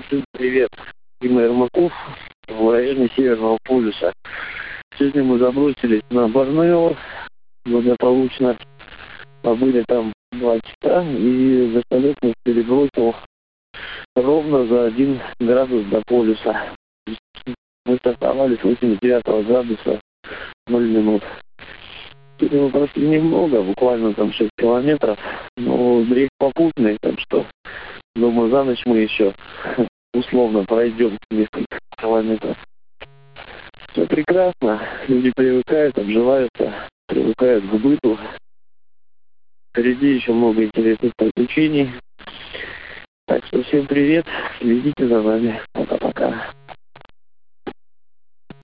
Всем привет. Дима Ермаков в районе Северного полюса. Сегодня мы забросились на Борнео благополучно. Побыли там 2 часа, и вертолет нас перебросил ровно за 1 градус до полюса. Мы стартовали с 89 градуса 0 минут. Сегодня мы прошли немного, буквально там 6 километров, но берег попутный, так что, думаю, за ночь мы еще условно пройдем несколько километров. Все прекрасно, люди привыкают, обживаются, привыкают к быту. Впереди еще много интересных приключений. Так что всем привет, следите за нами. Пока-пока.